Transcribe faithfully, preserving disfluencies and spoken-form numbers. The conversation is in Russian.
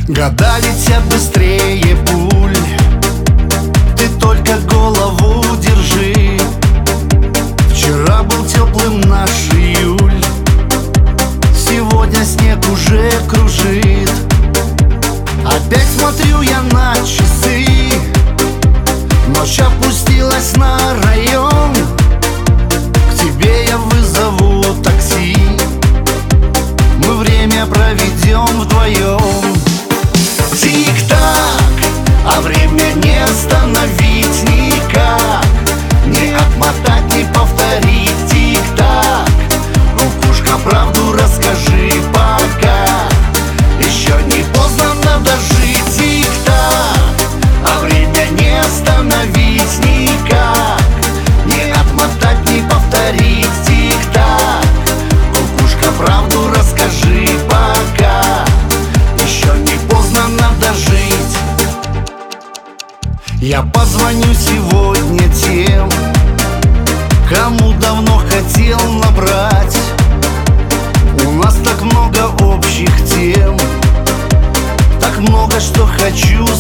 Года летят быстрее пуль, ты только голову держи. Вчера был теплым наш июль, сегодня снег уже кружит. Опять смотрю я на часы, ночь опустилась на район. К тебе я вызову такси, мы время проведем вдвоем. Тик-так, а время не остановить никак, не отмотать, не повторить. Тик-так, кукушка, правду расскажи пока, еще не поздно, надо жить. Тик-так, а время не остановить никак, не отмотать, не повторить. Тик-так, кукушка, правду расскажи пока, еще не поздно, надо жить. Я позвоню сегодня тем, кому давно хотел набрать. У нас так много общих тем, так много, что хочу